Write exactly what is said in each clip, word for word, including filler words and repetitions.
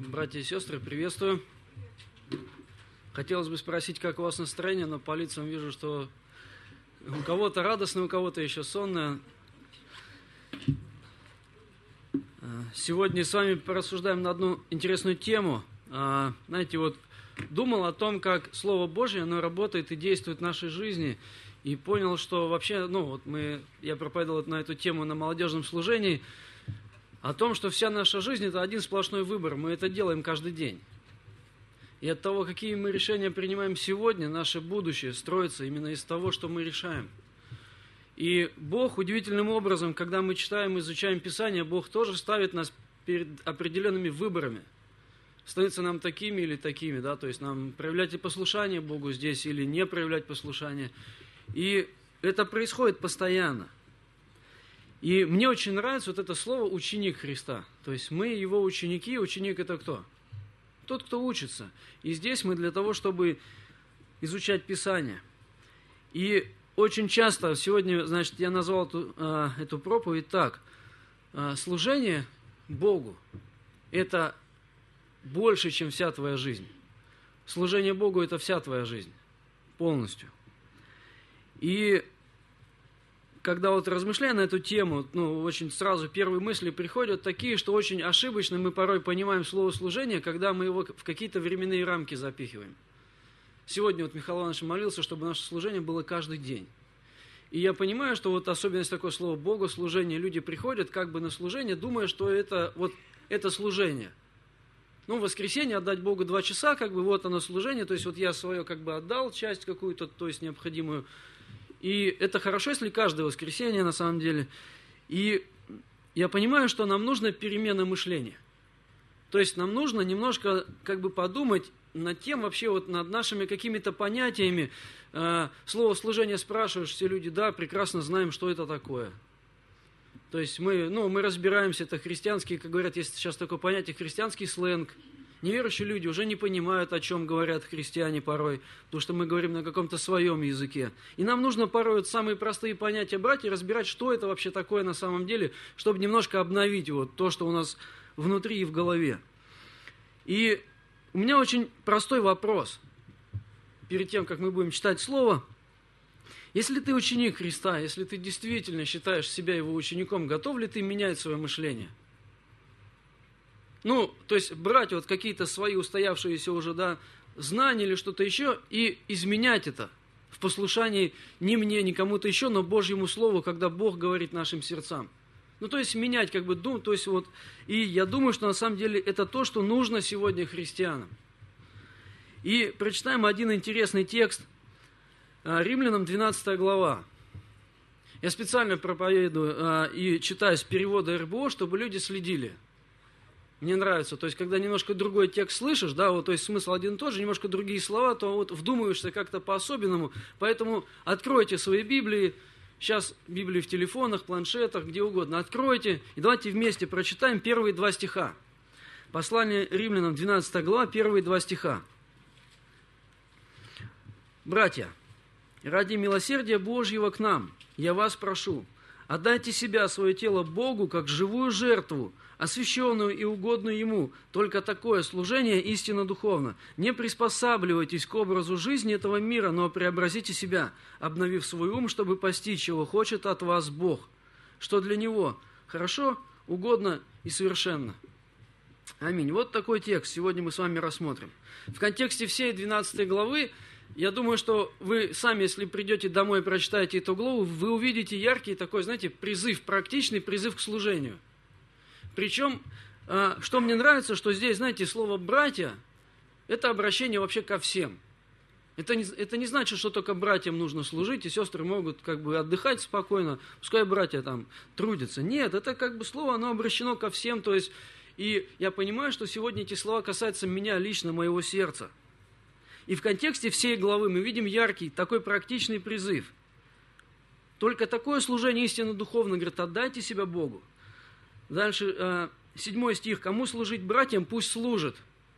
Братья и сестры, приветствую. Хотелось бы спросить, как у вас настроение, но по лицам вижу, что у кого-то радостное, у кого-то еще сонное. Сегодня с вами порассуждаем на одну интересную тему. Знаете, вот думал о том, как Слово Божье, оно работает и действует в нашей жизни, и понял, что вообще, ну вот мы, я проповедовал на эту тему на молодежном служении, о том, что вся наша жизнь – это один сплошной выбор, мы это делаем каждый день. И от того, какие мы решения принимаем сегодня, наше будущее строится именно из того, что мы решаем. И Бог удивительным образом, когда мы читаем, изучаем Писание, Бог тоже ставит нас перед определенными выборами. Становится нам такими или такими, да, то есть нам проявлять послушание Богу здесь или не проявлять послушание. И это происходит постоянно. И мне очень нравится вот это слово «ученик Христа». То есть мы его ученики, ученик – это кто? Тот, кто учится. И здесь мы для того, чтобы изучать Писание. И очень часто, сегодня, значит, я назвал эту, э, эту проповедь так. Э, служение Богу – это больше, чем вся твоя жизнь. Служение Богу – это вся твоя жизнь. Полностью. И когда вот размышляя на эту тему, ну, очень сразу первые мысли приходят такие, что очень ошибочно мы порой понимаем слово «служение», когда мы его в какие-то временные рамки запихиваем. Сегодня вот Михаил Иванович молился, чтобы наше служение было каждый день. И я понимаю, что вот особенность такое слово «Богу», служение, люди приходят как бы на служение, думая, что это вот это служение. Ну, в воскресенье отдать Богу два часа, как бы вот оно служение, то есть вот я свое как бы отдал, часть какую-то, то есть необходимую. И это хорошо, если каждое воскресенье на самом деле. И я понимаю, что нам нужна перемена мышления. То есть нам нужно немножко как бы подумать над тем, вообще вот над нашими какими-то понятиями. Слово «служение» спрашиваешь, все люди, да, прекрасно знаем, что это такое. То есть мы, ну, мы разбираемся, это христианский, как говорят, есть сейчас такое понятие, христианский сленг. Неверующие люди уже не понимают, о чем говорят христиане порой, потому что мы говорим на каком-то своем языке. И нам нужно порой вот самые простые понятия брать и разбирать, что это вообще такое на самом деле, чтобы немножко обновить вот то, что у нас внутри и в голове. И у меня очень простой вопрос. Перед тем, как мы будем читать Слово, если ты ученик Христа, если ты действительно считаешь себя его учеником, готов ли ты менять свое мышление? Ну, то есть брать вот какие-то свои устоявшиеся уже, да, знания или что-то еще и изменять это в послушании не мне, не кому-то еще, но Божьему Слову, когда Бог говорит нашим сердцам. Ну, то есть менять как бы, дум, то есть вот, и я думаю, что на самом деле это то, что нужно сегодня христианам. И прочитаем один интересный текст, Римлянам двенадцатая глава. Я специально проповедую и читаю с перевода эр бэ о, чтобы люди следили. Мне нравится, то есть, когда немножко другой текст слышишь, да, вот, то есть, смысл один и тот же, немножко другие слова, то вот вдумываешься как-то по-особенному, поэтому откройте свои Библии, сейчас Библии в телефонах, планшетах, где угодно, откройте, и давайте вместе прочитаем первые два стиха. Послание Римлянам, двенадцатая глава, первые два стиха. «Братья, ради милосердия Божьего к нам, я вас прошу, отдайте себя, свое тело Богу, как живую жертву, освященную и угодную Ему. Только такое служение истинно духовно. Не приспосабливайтесь к образу жизни этого мира, но преобразите себя, обновив свой ум, чтобы постичь, чего хочет от вас Бог, что для Него хорошо, угодно и совершенно». Аминь. Вот такой текст сегодня мы с вами рассмотрим. В контексте всей двенадцатой главы, я думаю, что вы сами, если придете домой и прочитаете эту главу, вы увидите яркий такой, знаете, призыв, практичный призыв к служению. Причем, что мне нравится, что здесь, знаете, слово «братья» – это обращение вообще ко всем. Это не, это не значит, что только братьям нужно служить, и сестры могут как бы отдыхать спокойно, пускай братья там трудятся. Нет, это как бы слово, оно обращено ко всем, то есть, и я понимаю, что сегодня эти слова касаются меня лично, моего сердца. И в контексте всей главы мы видим яркий, такой практичный призыв. Только такое служение истинно духовно, говорит, отдайте себя Богу. Дальше, седьмой стих. «Кому служить братьям, пусть служит».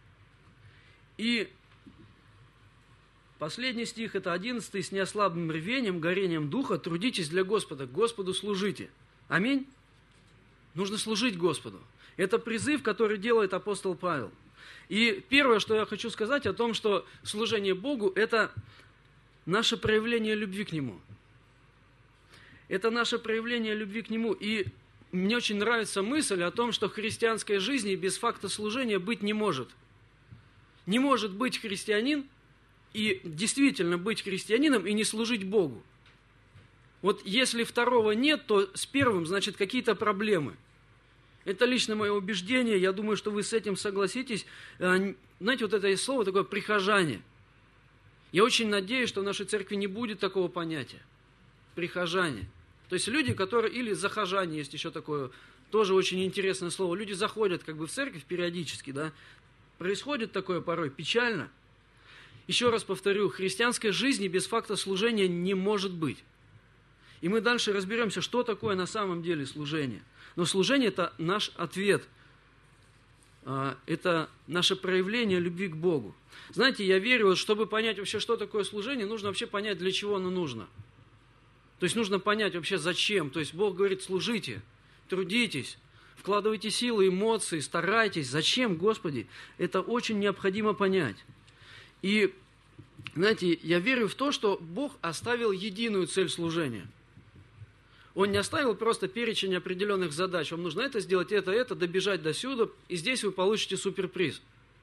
И последний стих, это одиннадцатый. «С неослабным рвением, горением духа трудитесь для Господа, Господу служите». Аминь. Нужно служить Господу. Это призыв, который делает апостол Павел. И первое, что я хочу сказать о том, что служение Богу – это наше проявление любви к Нему. Это наше проявление любви к Нему. И мне очень нравится мысль о том, что христианской жизни без факта служения быть не может. Не может быть христианин и действительно быть христианином и не служить Богу. Вот если второго нет, то с первым, значит, какие-то проблемы. Это лично мое убеждение, я думаю, что вы с этим согласитесь. Знаете, вот это есть слово такое «прихожане». Я очень надеюсь, что в нашей церкви не будет такого понятия. Прихожане. То есть люди, которые, или захожане, есть еще такое, тоже очень интересное слово. Люди заходят как бы в церковь периодически, да. Происходит такое порой печально. Еще раз повторю, христианской жизни без факта служения не может быть. И мы дальше разберемся, что такое на самом деле служение. Но служение – это наш ответ. Это наше проявление любви к Богу. Знаете, я верю, чтобы понять вообще, что такое служение, нужно вообще понять, для чего оно нужно. То есть нужно понять вообще, зачем. То есть Бог говорит, служите, трудитесь, вкладывайте силы, эмоции, старайтесь. Зачем, Господи? Это очень необходимо понять. И, знаете, я верю в то, что Бог оставил единую цель служения. Он не оставил просто перечень определенных задач. Вам нужно это сделать, это, это, добежать до сюда, и здесь вы получите суперприз.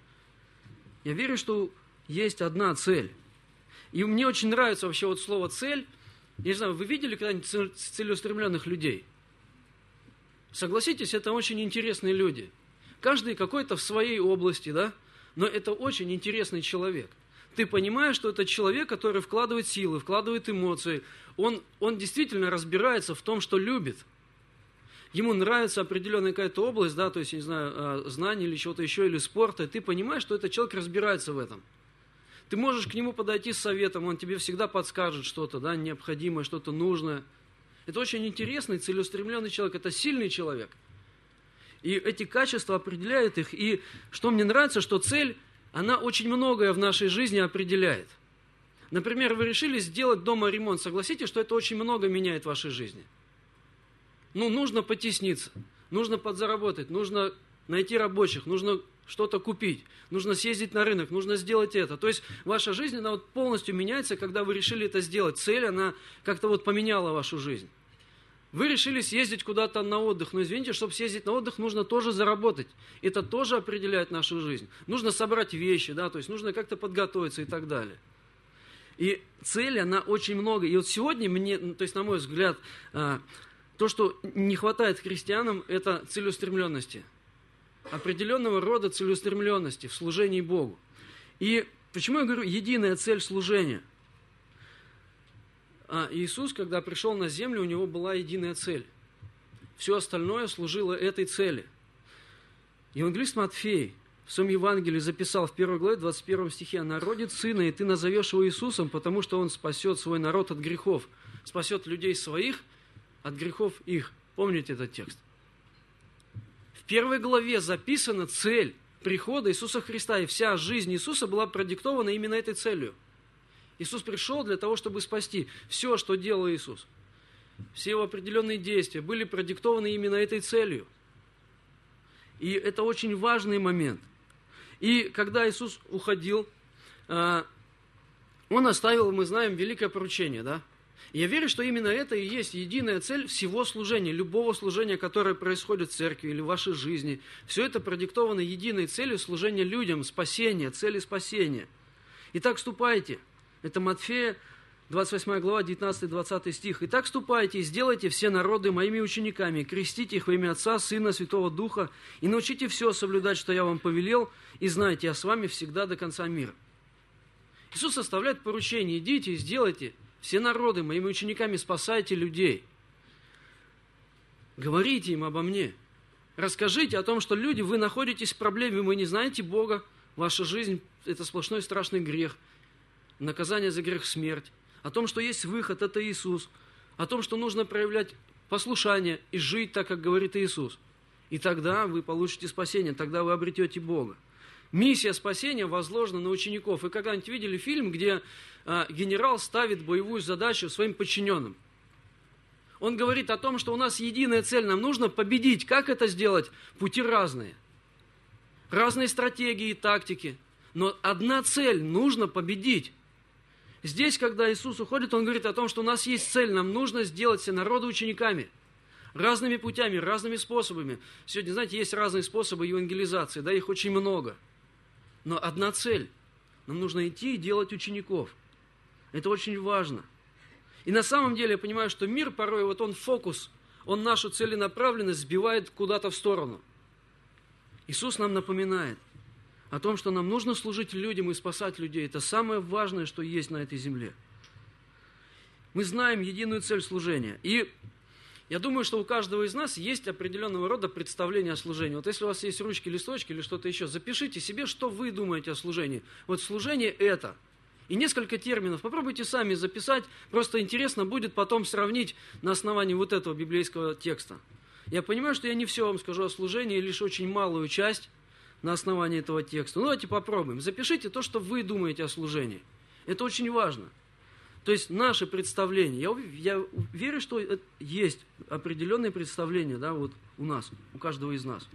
Я верю, что есть одна цель. И мне очень нравится вообще вот слово «цель». Я не знаю, вы видели когда-нибудь целеустремленных людей? Согласитесь, это очень интересные люди. Каждый какой-то в своей области, да? Но это очень интересный человек. Ты понимаешь, что это человек, который вкладывает силы, вкладывает эмоции. Он, он действительно разбирается в том, что любит. Ему нравится определенная какая-то область, да, то есть, не знаю, знаний или чего-то еще, или спорта. И ты понимаешь, что этот человек разбирается в этом. Ты можешь к нему подойти с советом, он тебе всегда подскажет что-то, да, необходимое, что-то нужное. Это очень интересный, целеустремленный человек, это сильный человек. И эти качества определяют их. И что мне нравится, что цель, она очень многое в нашей жизни определяет. Например, вы решили сделать дома ремонт. Согласитесь, что это очень много меняет в вашей жизни. Ну, нужно потесниться, нужно подзаработать, нужно найти рабочих, нужно что-то купить, нужно съездить на рынок, нужно сделать это. То есть ваша жизнь, она вот полностью меняется, когда вы решили это сделать. Цель, она как-то вот поменяла вашу жизнь. Вы решили съездить куда-то на отдых, но извините, чтобы съездить на отдых, нужно тоже заработать. Это тоже определяет нашу жизнь. Нужно собрать вещи, да, то есть нужно как-то подготовиться и так далее. И цель, она очень много. И вот сегодня мне, то есть на мой взгляд, то, что не хватает христианам, это целеустремленности. Определенного рода целеустремленности в служении Богу. И почему я говорю единая цель служения? А Иисус, когда пришел на землю, у него была единая цель. Все остальное служило этой цели. Евангелист Матфей в своем Евангелии записал в первой главе, двадцать первом стихе: «Она родит сына, и ты назовешь его Иисусом, потому что он спасет свой народ от грехов». Спасет людей своих от грехов их. Помните этот текст? В первой главе записана цель прихода Иисуса Христа, и вся жизнь Иисуса была продиктована именно этой целью. Иисус пришел для того, чтобы спасти. Все, что делал Иисус, все его определенные действия были продиктованы именно этой целью. И это очень важный момент. И когда Иисус уходил, Он оставил, мы знаем, великое поручение, да? И я верю, что именно это и есть единая цель всего служения, любого служения, которое происходит в церкви или в вашей жизни. Все это продиктовано единой целью служения людям, спасения, цели спасения. Итак, ступайте. Это Матфея, двадцать восьмая глава, девятнадцатый-двадцатый стих. «Итак, ступайте и сделайте все народы моими учениками, крестите их во имя Отца, Сына, Святого Духа, и научите все соблюдать, что я вам повелел, и знайте, я с вами всегда до конца мира». Иисус оставляет поручение: идите и сделайте все народы моими учениками, спасайте людей. Говорите им обо мне. Расскажите о том, что люди, вы находитесь в проблеме, вы не знаете Бога, ваша жизнь – это сплошной страшный грех, наказание за грех – смерть. О том, что есть выход – это Иисус. О том, что нужно проявлять послушание и жить так, как говорит Иисус. И тогда вы получите спасение, тогда вы обретете Бога. Миссия спасения возложена на учеников. Вы когда-нибудь видели фильм, где а, генерал ставит боевую задачу своим подчиненным? Он говорит о том, что у нас единая цель, нам нужно победить. Как это сделать? Пути разные. разные стратегии и тактики. Но одна цель – нужно победить. Здесь, когда Иисус уходит, Он говорит о том, что у нас есть цель, нам нужно сделать все народы учениками. Разными путями, разными способами. Сегодня, знаете, есть разные способы евангелизации, да, их очень много. Но одна цель – нам нужно идти и делать учеников. Это очень важно. И на самом деле я понимаю, что мир порой, вот он фокус, он нашу целенаправленность сбивает куда-то в сторону. Иисус нам напоминает о том, что нам нужно служить людям и спасать людей. Это самое важное, что есть на этой земле. Мы знаем единую цель служения. И я думаю, что у каждого из нас есть определенного рода представление о служении. Вот если у вас есть ручки, листочки или что-то еще, запишите себе, что вы думаете о служении. Вот служение это. И несколько терминов. Попробуйте сами записать. Просто интересно будет потом сравнить на основании вот этого библейского текста. Я понимаю, что я не все вам скажу о служении, лишь очень малую часть на основании этого текста. Ну, давайте попробуем. Запишите то, что вы думаете о служении. Это очень важно. То есть наше представление. Я, я верю, что есть определенные представления, да, вот у нас, у каждого из нас.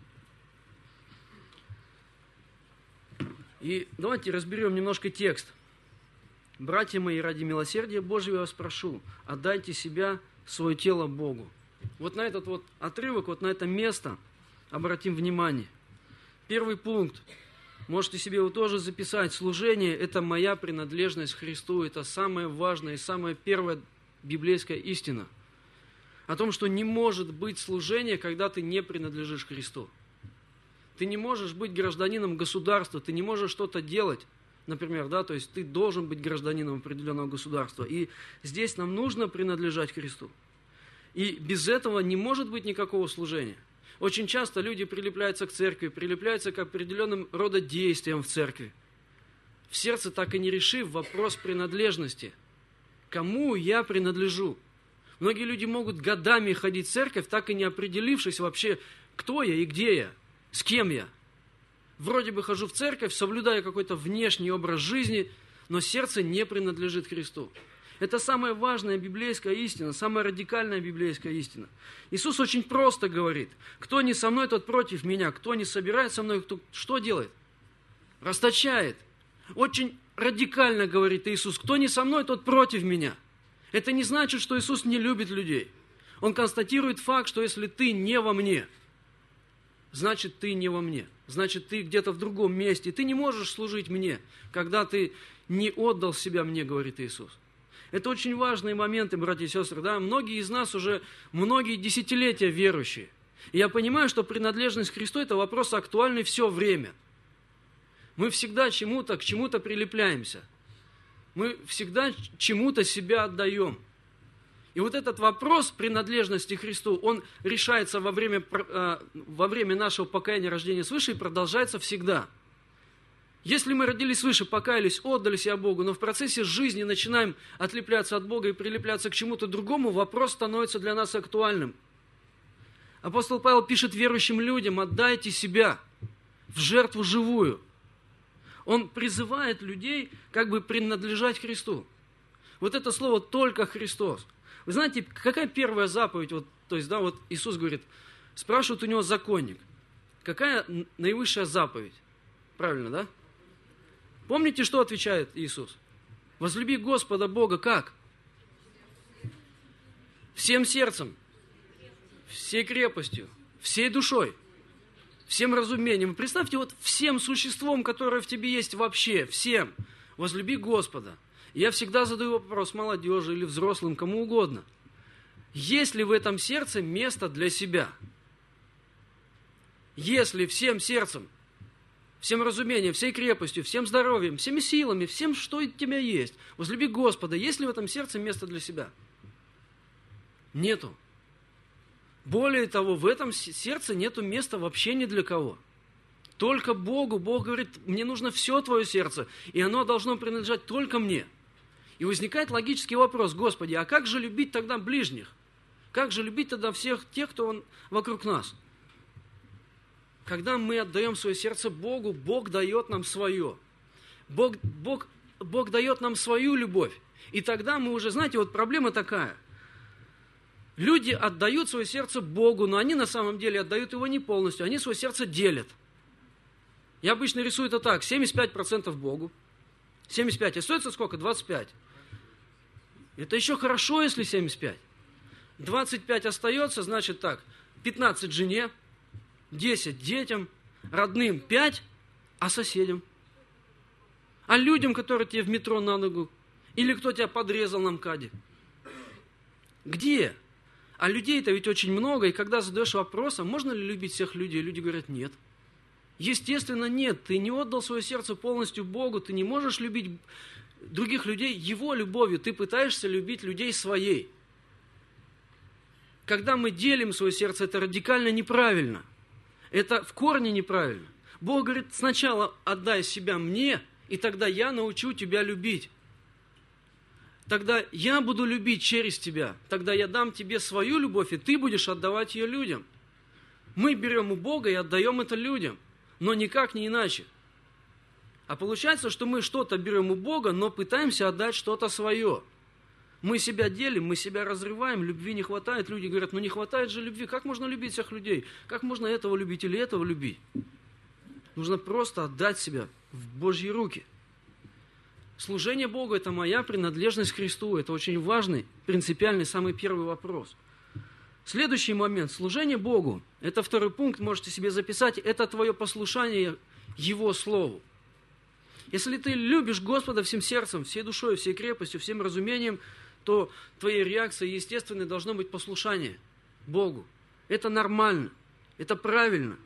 И давайте разберем немножко текст. «Братья мои, ради милосердия Божьего я вас прошу, отдайте себя, свое тело Богу». Вот на этот вот отрывок, вот на это место обратим внимание. Первый пункт. Можете себе его тоже записать. Служение – это моя принадлежность к Христу. Это самая важная и самая первая библейская истина. О том, что не может быть служения, когда ты не принадлежишь Христу. Ты не можешь быть гражданином государства, ты не можешь что-то делать. Например, да, то есть ты должен быть гражданином определенного государства. И здесь нам нужно принадлежать Христу. И без этого не может быть никакого служения. Очень часто люди прилепляются к церкви, прилепляются к определенным рода действиям в церкви. В сердце так и не решив вопрос принадлежности. Кому я принадлежу? Многие люди могут годами ходить в церковь, так и не определившись вообще, кто я и где я, с кем я. Вроде бы хожу в церковь, соблюдаю какой-то внешний образ жизни, но сердце не принадлежит Христу. Это самая важная библейская истина, самая радикальная библейская истина. Иисус очень просто говорит: кто не со мной, тот против меня, кто не собирает со мной, кто что делает? Расточает. Очень радикально говорит Иисус: кто не со мной, тот против меня. Это не значит, что Иисус не любит людей. Он констатирует факт, что если ты не во мне, значит ты не во мне. Значит ты где-то в другом месте. Ты не можешь служить мне, когда ты не отдал себя мне, говорит Иисус. Это очень важные моменты, братья и сестры. Да? Многие из нас уже многие десятилетия верующие. И я понимаю, что принадлежность к Христу – это вопрос актуальный все время. Мы всегда чему-то, к чему-то прилепляемся. Мы всегда чему-то себя отдаем. И вот этот вопрос принадлежности к Христу, он решается во время, во время нашего покаяния, рождения свыше, и продолжается всегда. Если мы родились свыше, покаялись, отдали себя Богу, но в процессе жизни начинаем отлепляться от Бога и прилепляться к чему-то другому, вопрос становится для нас актуальным. Апостол Павел пишет верующим людям: отдайте себя в жертву живую. Он призывает людей как бы принадлежать Христу. Вот это слово «только Христос». Вы знаете, какая первая заповедь? Вот, то есть, да, вот Иисус говорит, спрашивает у него законник, какая наивысшая заповедь? Правильно, да? Помните, что отвечает Иисус? Возлюби Господа Бога как? Всем сердцем, всей крепостью, всей душой, всем разумением. Представьте, вот всем существом, которое в тебе есть вообще, всем, возлюби Господа. И я всегда задаю вопрос молодежи или взрослым, кому угодно. Есть ли в этом сердце место для себя? Если всем сердцем, всем разумением, всей крепостью, всем здоровьем, всеми силами, всем, что у тебя есть, возлюби Господа, есть ли в этом сердце место для себя? Нету. Более того, в этом сердце нету места вообще ни для кого. Только Богу. Бог говорит: мне нужно все твое сердце, и оно должно принадлежать только мне. И возникает логический вопрос: Господи, а как же любить тогда ближних? Как же любить тогда всех тех, кто он вокруг нас? Когда мы отдаем свое сердце Богу, Бог дает нам свое. Бог, Бог, Бог дает нам свою любовь. И тогда мы уже, знаете, вот проблема такая. Люди отдают свое сердце Богу, но они на самом деле отдают его не полностью, они свое сердце делят. Я обычно рисую это так, семьдесят пять процентов Богу, семьдесят пять, остается сколько? двадцать пять. Это еще хорошо, если семьдесят пять. двадцать пять остается, значит так, пятнадцать жене, десять детям, родным пять, а соседям? А людям, которые тебе в метро на ногу? Или кто тебя подрезал на МКАДе? Где? А людей-то ведь очень много, и когда задаешь вопрос, а можно ли любить всех людей, люди говорят, нет. Естественно, нет. Ты не отдал свое сердце полностью Богу, ты не можешь любить других людей Его любовью, ты пытаешься любить людей своей. Когда мы делим свое сердце, это радикально неправильно. Это в корне неправильно. Бог говорит, сначала отдай себя мне, и тогда я научу тебя любить. Тогда я буду любить через тебя. Тогда я дам тебе свою любовь, и ты будешь отдавать ее людям. Мы берем у Бога и отдаем это людям, но никак не иначе. А получается, что мы что-то берем у Бога, но пытаемся отдать что-то свое. Мы себя делим, мы себя разрываем, любви не хватает. Люди говорят, ну не хватает же любви. Как можно любить всех людей? Как можно этого любить или этого любить? Нужно просто отдать себя в Божьи руки. Служение Богу – это моя принадлежность к Христу. Это очень важный, принципиальный, самый первый вопрос. Следующий момент. Служение Богу – это второй пункт, можете себе записать. Это твое послушание Его Слову. Если ты любишь Господа всем сердцем, всей душой, всей крепостью, всем разумением, то твоей реакцией естественной должно быть послушание Богу. Это нормально, это правильно.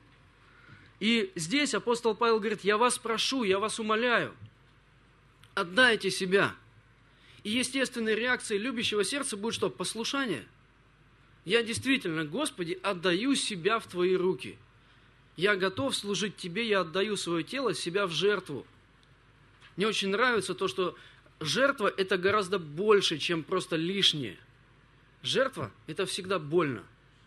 И здесь апостол Павел говорит, я вас прошу, я вас умоляю, отдайте себя. И естественной реакцией любящего сердца будет что? Послушание. Я действительно, Господи, отдаю себя в Твои руки. Я готов служить Тебе, я отдаю свое тело, себя в жертву. Мне очень нравится то, что жертва – это гораздо больше, чем просто лишнее. Жертва – это всегда больно.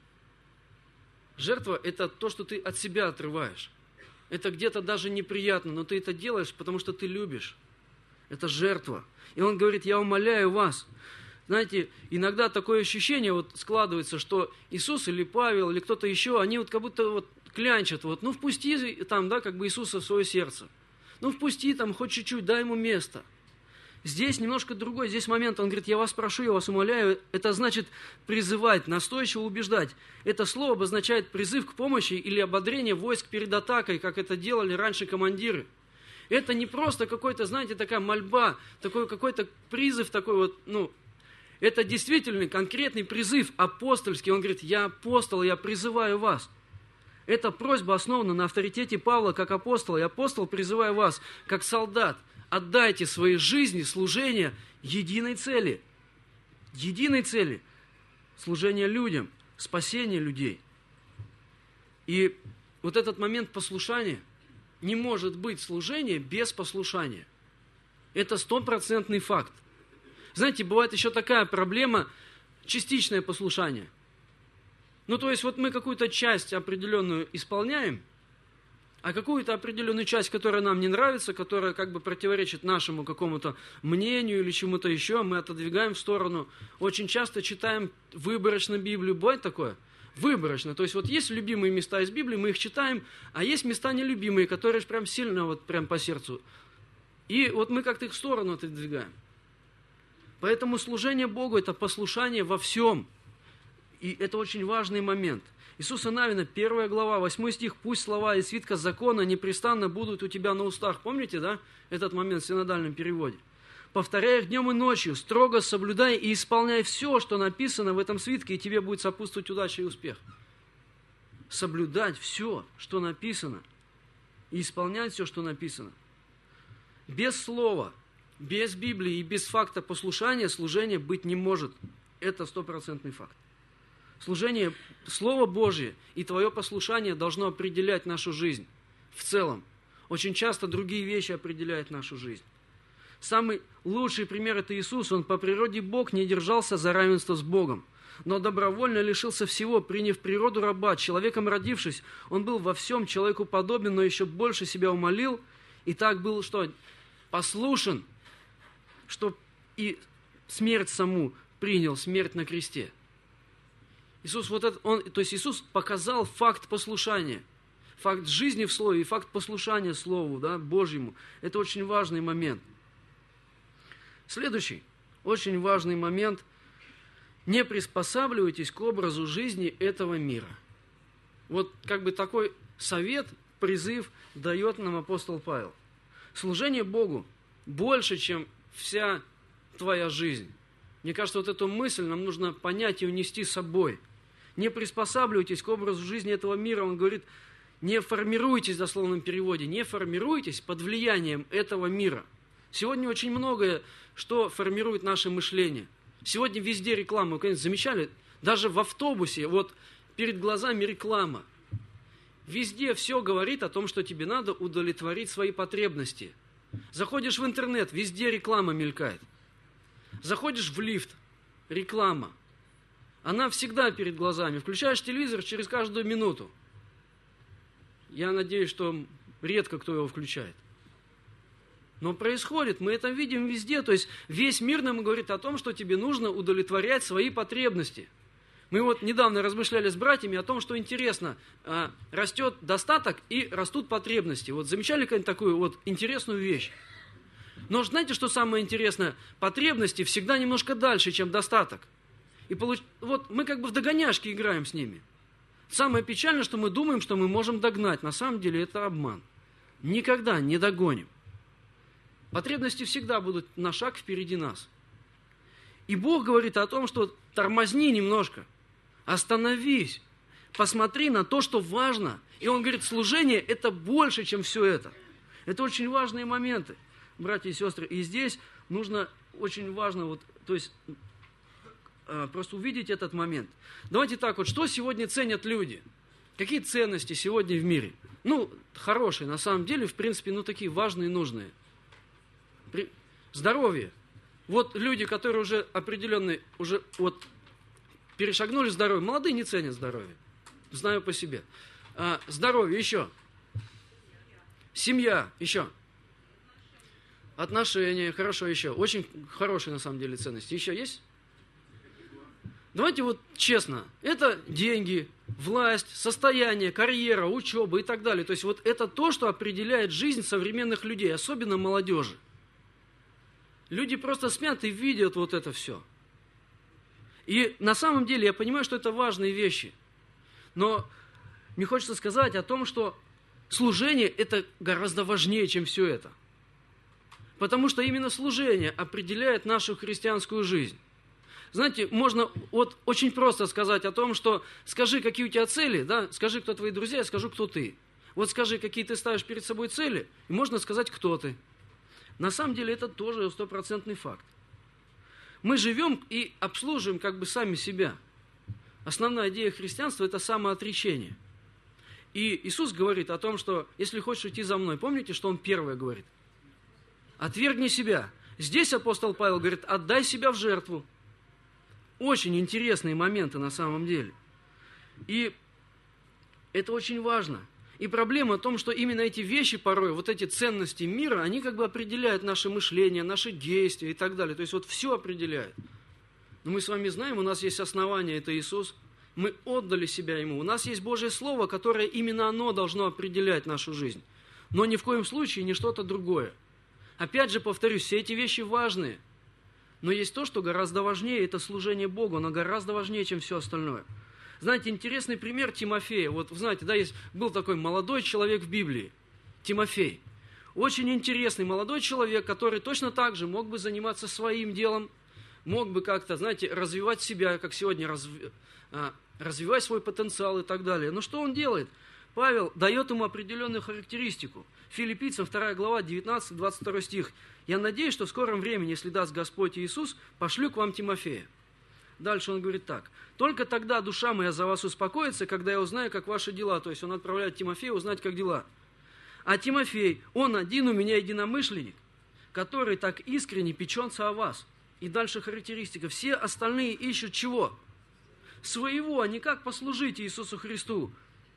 Жертва – это то, что ты от себя отрываешь. Это где-то даже неприятно, но ты это делаешь, потому что ты любишь. Это жертва. И он говорит, я умоляю вас. Знаете, иногда такое ощущение вот складывается, что Иисус или Павел, или кто-то еще, они вот как будто вот клянчат. Вот, ну, впусти там, да, как бы Иисуса в свое сердце. Ну, впусти там хоть чуть-чуть, дай ему место. Здесь немножко другой, здесь момент, он говорит, я вас прошу, я вас умоляю. Это значит призывать, настойчиво убеждать. Это слово обозначает призыв к помощи или ободрение войск перед атакой, как это делали раньше командиры. Это не просто какой-то, знаете, такая мольба, такой какой-то призыв такой вот, ну, это действительно конкретный призыв апостольский. Он говорит, я апостол, я призываю вас. Эта просьба основана на авторитете Павла как апостола. И апостол, призываю вас, как солдат, отдайте свои жизни, служение единой цели. Единой цели. Служение людям, спасение людей. И вот этот момент послушания, не может быть служения без послушания. Это стопроцентный факт. Знаете, бывает еще такая проблема, частичное послушание. Ну, то есть, вот мы какую-то часть определенную исполняем, а какую-то определенную часть, которая нам не нравится, которая как бы противоречит нашему какому-то мнению или чему-то еще, мы отодвигаем в сторону. Очень часто читаем выборочно Библию. Бывает такое? Выборочно. То есть, вот есть любимые места из Библии, мы их читаем, а есть места нелюбимые, которые прям сильно вот прям по сердцу. И вот мы как-то их в сторону отодвигаем. Поэтому служение Богу – это послушание во всем. И это очень важный момент. Иисуса Навина, первая глава, восьмой стих. «Пусть слова из свитка закона непрестанно будут у тебя на устах». Помните, да, этот момент в синодальном переводе? «Повторяй их днем и ночью, строго соблюдай и исполняй все, что написано в этом свитке, и тебе будет сопутствовать удача и успех». Соблюдать все, что написано, и исполнять все, что написано. Без слова, без Библии и без факта послушания служения быть не может. Это стопроцентный факт. Служение, Слово Божие и твое послушание должно определять нашу жизнь в целом. Очень часто другие вещи определяют нашу жизнь. Самый лучший пример – это Иисус. Он по природе Бог, не держался за равенство с Богом, но добровольно лишился всего, приняв природу раба, человеком родившись. Он был во всем человеку подобен, но еще больше себя умолил, и так был что? Послушен, что и смерть саму принял, смерть на кресте. Иисус, вот это, он, то есть Иисус показал факт послушания. факт жизни в Слове и факт послушания Слову, да, Божьему. Это очень важный момент. Следующий, очень важный момент. Не приспосабливайтесь к образу жизни этого мира. Вот как бы такой совет, призыв дает нам апостол Павел. Служение Богу больше, чем вся твоя жизнь. Мне кажется, вот эту мысль нам нужно понять и унести с собой. Не приспосабливайтесь к образу жизни этого мира. Он говорит, не формируйтесь, в дословном переводе, не формируйтесь под влиянием этого мира. Сегодня очень многое, что формирует наше мышление. Сегодня везде реклама. Вы, конечно, замечали? Даже в автобусе, вот перед глазами реклама. Везде все говорит о том, что тебе надо удовлетворить свои потребности. Заходишь в интернет, везде реклама мелькает. Заходишь в лифт, реклама. Она всегда перед глазами. Включаешь телевизор через каждую минуту. Я надеюсь, что редко кто его включает. Но происходит, мы это видим везде. То есть весь мир нам говорит о том, что тебе нужно удовлетворять свои потребности. Мы вот недавно размышляли с братьями о том, что интересно, растет достаток и растут потребности. Вот замечали какую-нибудь такую вот интересную вещь? Но знаете, что самое интересное? Потребности всегда немножко дальше, чем достаток. И получ... вот мы как бы в догоняшки играем с ними. Самое печальное, что мы думаем, что мы можем догнать. На самом деле это обман. Никогда не догоним. Потребности всегда будут на шаг впереди нас. И Бог говорит о том, что тормозни немножко, остановись, посмотри на то, что важно. И Он говорит, служение – это больше, чем все это. Это очень важные моменты, братья и сестры. И здесь нужно очень важно, вот, то есть, просто увидеть этот момент. Давайте так вот, что сегодня ценят люди? Какие ценности сегодня в мире? Ну, хорошие, на самом деле, в принципе, ну, такие важные и нужные. При... Здоровье. Вот люди, которые уже определенные, уже вот перешагнули здоровье, молодые не ценят здоровье. Знаю по себе. А, здоровье еще. Семья еще. Отношения, хорошо, еще. Очень хорошие, на самом деле, ценности. Еще есть? Давайте вот честно. Это деньги, власть, состояние, карьера, учеба и так далее. То есть вот это то, что определяет жизнь современных людей, особенно молодежи. Люди просто спят и видят вот это все. И на самом деле я понимаю, что это важные вещи. Но мне хочется сказать о том, что служение – это гораздо важнее, чем все это. Потому что именно служение определяет нашу христианскую жизнь. Знаете, можно вот очень просто сказать о том, что скажи, какие у тебя цели, да? Скажи, кто твои друзья, я скажу, кто ты. Вот скажи, какие ты ставишь перед собой цели, и можно сказать, кто ты. На самом деле это тоже стопроцентный факт. Мы живем и обслуживаем как бы сами себя. Основная идея христианства – это самоотречение. И Иисус говорит о том, что если хочешь идти за мной, помните, что Он первое говорит? Отвергни себя. Здесь апостол Павел говорит, отдай себя в жертву. Очень интересные моменты на самом деле. И это очень важно. И проблема в том, что именно эти вещи порой, вот эти ценности мира, они как бы определяют наше мышление, наши действия и так далее. То есть вот все определяет. Но мы с вами знаем, у нас есть основание, это Иисус. Мы отдали себя Ему. У нас есть Божье Слово, которое именно оно должно определять нашу жизнь. Но ни в коем случае не что-то другое. Опять же повторюсь, все эти вещи важные. Но есть то, что гораздо важнее, это служение Богу. Оно гораздо важнее, чем все остальное. Знаете, интересный пример Тимофея. Вот, знаете, да, есть, был такой молодой человек в Библии, Тимофей. Очень интересный молодой человек, который точно так же мог бы заниматься своим делом, мог бы как-то, знаете, развивать себя, как сегодня, разв... развивать свой потенциал и так далее. Но что он делает? Павел дает ему определенную характеристику. Филиппийцам вторая глава, девятнадцатый-двадцать второй стих. «Я надеюсь, что в скором времени, если даст Господь Иисус, пошлю к вам Тимофея». Дальше он говорит так. «Только тогда душа моя за вас успокоится, когда я узнаю, как ваши дела». То есть он отправляет Тимофея узнать, как дела. «А Тимофей, он один у меня единомышленник, который так искренне печется о вас». И дальше характеристика. Все остальные ищут чего? Своего, а не как послужить Иисусу Христу.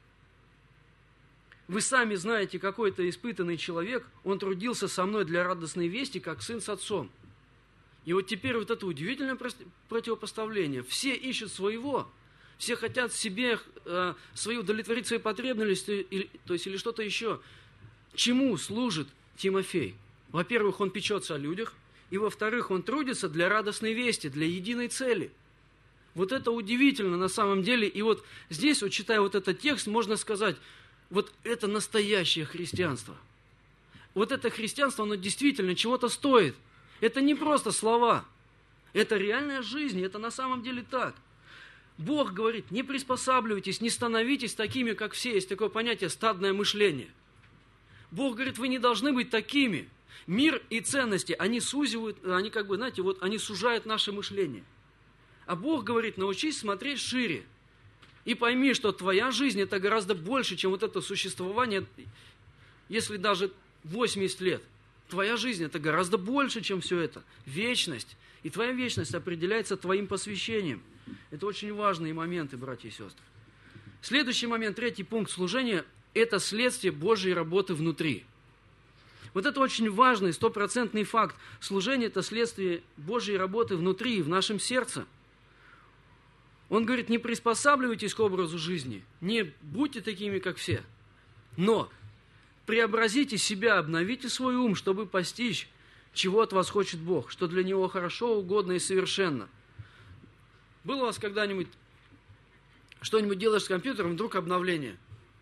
Вы сами знаете, какой-то испытанный человек, он трудился со мной для радостной вести, как сын с отцом. И вот теперь вот это удивительное противопоставление. Все ищут своего, Все хотят себе, э, свои, удовлетворить свои потребности, или, то есть, или что-то еще. Чему служит Тимофей? Во-первых, он печется о людях, и во-вторых, он трудится для радостной вести, для единой цели. Вот это удивительно на самом деле. И вот здесь, вот читая вот этот текст, можно сказать, вот это настоящее христианство. Вот это христианство, оно действительно чего-то стоит. Это не просто слова. Это реальная жизнь, это на самом деле так. Бог говорит, не приспосабливайтесь, не становитесь такими, как все. Есть такое понятие стадное мышление. Бог говорит, вы не должны быть такими. Мир и ценности, они сузивают, они как бы, знаете, вот они сужают наше мышление. А Бог говорит, научись смотреть шире. И пойми, что твоя жизнь это гораздо больше, чем вот это существование, если даже восемьдесят лет. Твоя жизнь это гораздо больше, чем все это. Вечность. И твоя вечность определяется твоим посвящением. Это очень важные моменты, братья и сестры. Следующий момент, третий пункт служения, это следствие Божьей работы внутри. Вот это очень важный, стопроцентный факт. Служение – это следствие Божьей работы внутри, в нашем сердце. Он говорит, не приспосабливайтесь к образу жизни, не будьте такими, как все, но преобразите себя, обновите свой ум, чтобы постичь, чего от вас хочет Бог, что для Него хорошо, угодно и совершенно. Было у вас когда-нибудь что-нибудь делаешь с компьютером, вдруг обновление?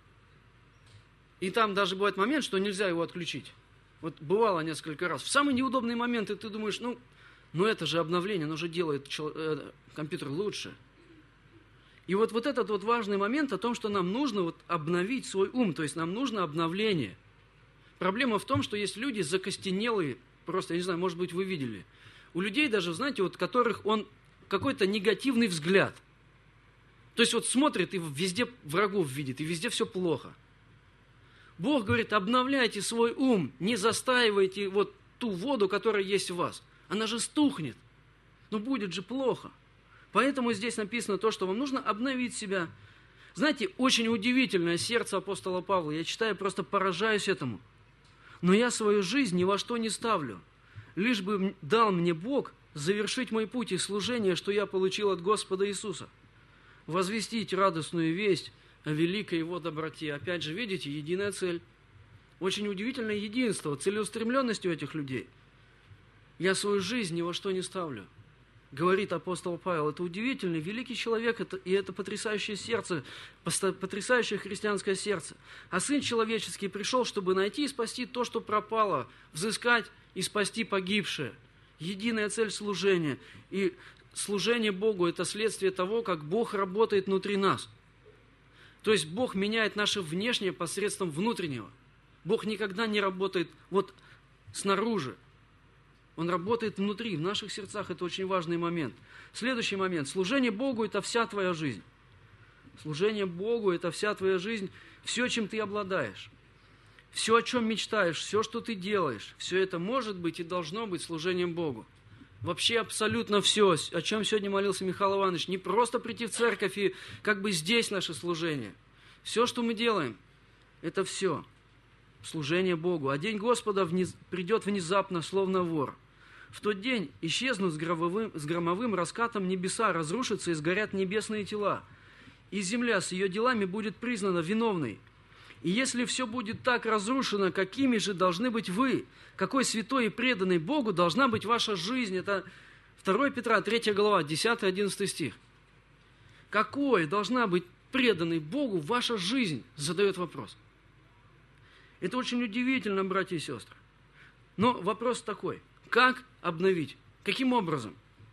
И там даже бывает момент, что нельзя его отключить. Вот бывало несколько раз. В самые неудобные моменты ты думаешь, ну, ну это же обновление, оно же делает э, компьютер лучше. И вот, вот этот вот важный момент о том, что нам нужно вот обновить свой ум, то есть нам нужно обновление. Проблема в том, что есть люди закостенелые, просто, я не знаю, может быть, вы видели. У людей даже, знаете, вот которых он какой-то негативный взгляд. То есть вот смотрит и везде врагов видит, и везде все плохо. Бог говорит, обновляйте свой ум, не застаивайте вот ту воду, которая есть в вас. Она же стухнет, но будет же плохо. Поэтому здесь написано то, что вам нужно обновить себя. Знаете, очень удивительное сердце апостола Павла. Я читаю, просто поражаюсь этому. Но я свою жизнь ни во что не ставлю. Лишь бы дал мне Бог завершить мой путь и служение, что я получил от Господа Иисуса. Возвестить радостную весть о великой Его доброте. Опять же, видите, единая цель. Очень удивительное единство, целеустремленность у этих людей. Я свою жизнь ни во что не ставлю. Говорит апостол Павел, это удивительный, великий человек, это, и это потрясающее сердце, потрясающее христианское сердце. А Сын Человеческий пришел, чтобы найти и спасти то, что пропало, взыскать и спасти погибшее. Единая цель служения. И служение Богу – это следствие того, как Бог работает внутри нас. То есть Бог меняет наше внешнее посредством внутреннего. Бог никогда не работает вот снаружи. Он работает внутри, в наших сердцах. Это очень важный момент. Следующий момент. Служение Богу – это вся твоя жизнь. Служение Богу – это вся твоя жизнь. Все, чем ты обладаешь. Все, о чем мечтаешь, все, что ты делаешь. Все это может быть и должно быть служением Богу. Вообще абсолютно все, о чем сегодня молился Михаил Иванович. Не просто прийти в церковь и как бы здесь наше служение. Все, что мы делаем, это все служение Богу. А день Господа вниз, придет внезапно, словно вор. В тот день исчезнут с громовым, с громовым раскатом небеса, разрушатся и сгорят небесные тела. И земля с ее делами будет признана виновной. И если все будет так разрушено, какими же должны быть вы? Какой святой и преданный Богу должна быть ваша жизнь? Это второе Петра, третья глава, десятый-одиннадцатый стих. Какой должна быть преданной Богу ваша жизнь? Задает вопрос. Это очень удивительно, братья и сестры. Но вопрос такой. Как обновить? Каким образом?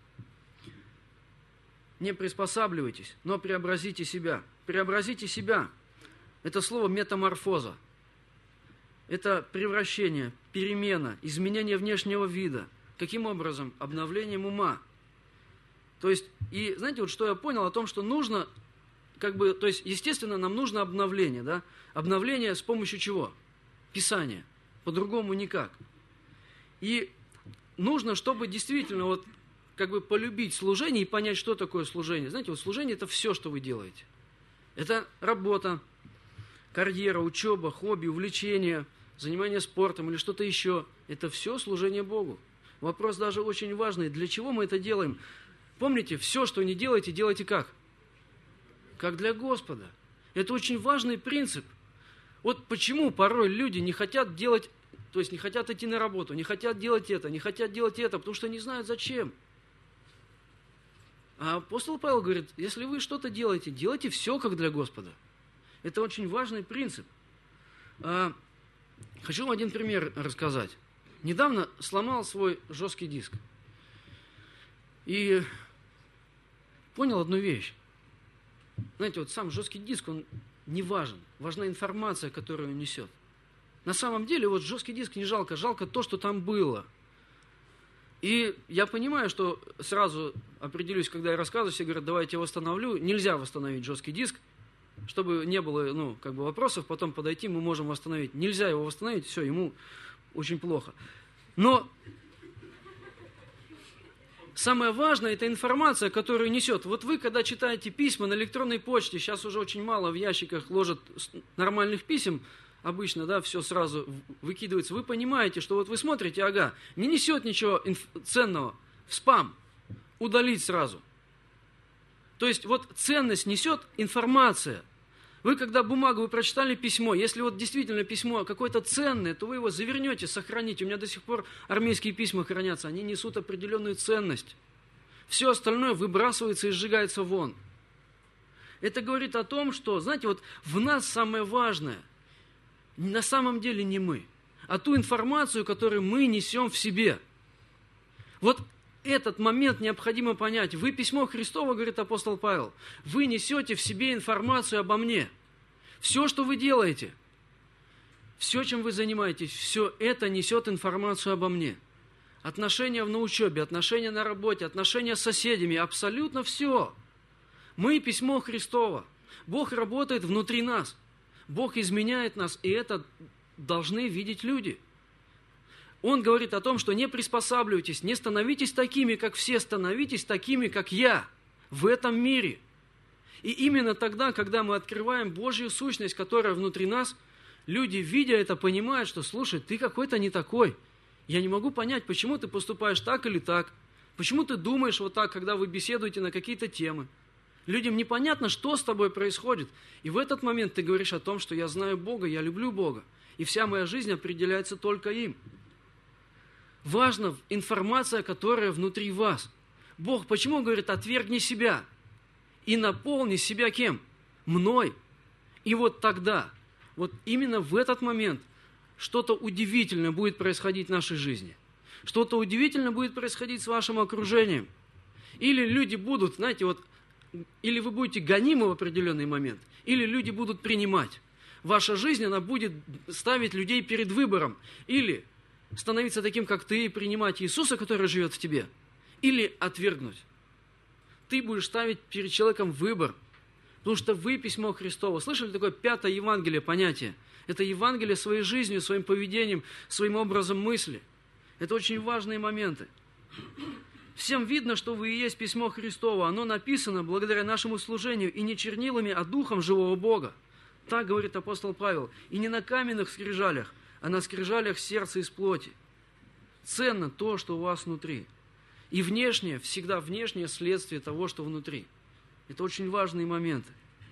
Не приспосабливайтесь, но преобразите себя. Преобразите себя. Это слово метаморфоза. Это превращение, перемена, изменение внешнего вида. Каким образом? Обновлением ума. То есть, и знаете, вот что я понял о том, что нужно, как бы, то есть, естественно, нам нужно обновление, да? Обновление с помощью чего? Писания. По-другому никак. И нужно, чтобы действительно вот как бы полюбить служение и понять, что такое служение. Знаете, вот служение – это все, что вы делаете. Это работа, карьера, учеба, хобби, увлечение, занимание спортом или что-то еще. Это все служение Богу. Вопрос даже очень важный. Для чего мы это делаем? Помните, все, что не делаете, делайте как? как для Господа. Это очень важный принцип. Вот почему порой люди не хотят делать, то есть не хотят идти на работу, не хотят делать это, не хотят делать это, потому что не знают зачем. А апостол Павел говорит, если вы что-то делаете, делайте все как для Господа. Это очень важный принцип. А, хочу вам один пример рассказать. Недавно сломал свой жесткий диск. И понял одну вещь. Знаете, вот сам жесткий диск, он не важен. Важна информация, которую он несет. На самом деле, вот жесткий диск не жалко, жалко то, что там было. И я понимаю, что сразу определюсь, когда я рассказываю, все говорят, давайте я восстановлю. Нельзя восстановить жесткий диск, чтобы не было, ну, как бы вопросов, потом подойти, мы можем восстановить. Нельзя его восстановить, все, ему очень плохо. Но самое важное – это информация, которую несет. Вот вы, когда читаете письма на электронной почте, сейчас уже очень мало в ящиках ложат нормальных писем, обычно, да, все сразу выкидывается. Вы понимаете, что вот вы смотрите, ага, не несет ничего инф- ценного, в спам, удалить сразу. То есть вот ценность несет информация. Вы, когда бумагу, вы прочитали письмо, если вот действительно письмо какое-то ценное, то вы его завернете, сохраните. У меня до сих пор армейские письма хранятся, они несут определенную ценность. Все остальное выбрасывается и сжигается вон. Это говорит о том, что, знаете, вот в нас самое важное – на самом деле не мы, а ту информацию, которую мы несем в себе. Вот этот момент необходимо понять. Вы письмо Христово, говорит апостол Павел, вы несете в себе информацию обо мне. Все, что вы делаете, все, чем вы занимаетесь, все это несет информацию обо мне. Отношения на учебе, отношения на работе, отношения с соседями, абсолютно все. Мы письмо Христово. Бог работает внутри нас. Бог изменяет нас, и это должны видеть люди. Он говорит о том, что не приспосабливайтесь, не становитесь такими, как все, становитесь такими, как я, в этом мире. И именно тогда, когда мы открываем Божью сущность, которая внутри нас, люди, видя это, понимают, что, слушай, ты какой-то не такой. Я не могу понять, почему ты поступаешь так или так, почему ты думаешь вот так, когда вы беседуете на какие-то темы. Людям непонятно, что с тобой происходит. И в этот момент ты говоришь о том, что я знаю Бога, я люблю Бога. И вся моя жизнь определяется только им. Важна информация, которая внутри вас. Бог почему говорит, отвергни себя и наполни себя кем? Мной. И вот тогда, вот именно в этот момент что-то удивительное будет происходить в нашей жизни. Что-то удивительное будет происходить с вашим окружением. Или люди будут, знаете, вот, или вы будете гонимы в определенный момент, или люди будут принимать. Ваша жизнь, она будет ставить людей перед выбором. Или становиться таким, как ты, и принимать Иисуса, который живет в тебе, или отвергнуть. Ты будешь ставить перед человеком выбор, потому что вы письмо Христово. Слышали такое пятое Евангелие понятие? Это Евангелие своей жизнью, своим поведением, своим образом мысли. Это очень важные моменты. Всем видно, что вы и есть письмо Христово. Оно написано благодаря нашему служению и не чернилами, а духом живого Бога. Так говорит апостол Павел. И не на каменных скрижалях, а на скрижалях сердца из плоти. Ценно то, что у вас внутри. И внешнее, всегда внешнее следствие того, что внутри. Это очень важные моменты.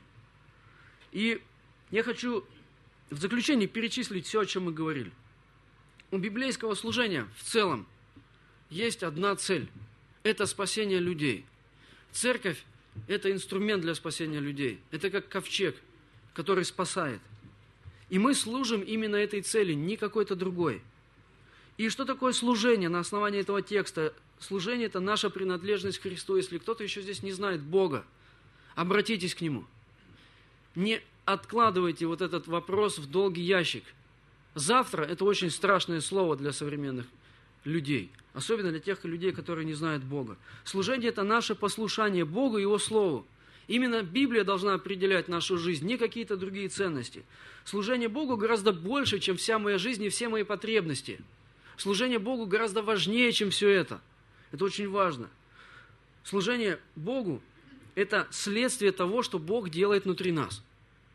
И я хочу в заключение перечислить все, о чем мы говорили. У библейского служения в целом есть одна цель. Это спасение людей. Церковь – это инструмент для спасения людей. Это как ковчег, который спасает. И мы служим именно этой цели, не какой-то другой. И что такое служение на основании этого текста? Служение – это наша принадлежность к Христу. Если кто-то еще здесь не знает Бога, обратитесь к Нему. Не откладывайте вот этот вопрос в долгий ящик. Завтра – это очень страшное слово для современных людей. Особенно для тех людей, которые не знают Бога. Служение – это наше послушание Богу и Его Слову. Именно Библия должна определять нашу жизнь, не какие-то другие ценности. Служение Богу гораздо больше, чем вся моя жизнь и все мои потребности. Служение Богу гораздо важнее, чем все это. Это очень важно. Служение Богу – это следствие того, что Бог делает внутри нас.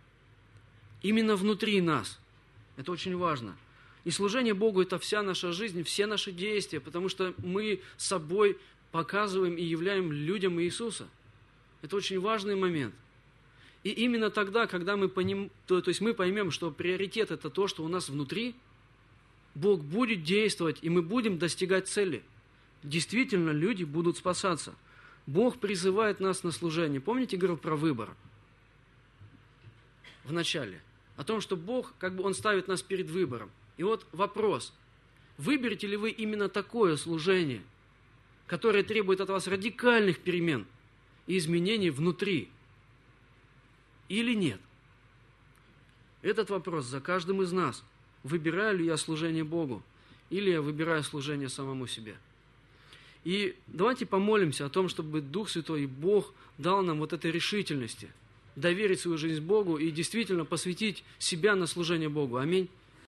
Именно внутри нас. Это очень важно. И служение Богу – это вся наша жизнь, все наши действия, потому что мы собой показываем и являем людям Иисуса. Это очень важный момент. И именно тогда, когда мы, поним, то, то есть мы поймем, что приоритет – это то, что у нас внутри, Бог будет действовать, и мы будем достигать цели. Действительно, люди будут спасаться. Бог призывает нас на служение. Помните, говорил про выбор? В начале. О том, что Бог, как бы Он ставит нас перед выбором. И вот вопрос. Выберете ли вы именно такое служение, которое требует от вас радикальных перемен и изменений внутри? Или нет? Этот вопрос за каждым из нас. Выбираю ли я служение Богу, или я выбираю служение самому себе? И давайте помолимся о том, чтобы Дух Святой и Бог дал нам вот этой решительности, доверить свою жизнь Богу и действительно посвятить себя на служение Богу. Аминь.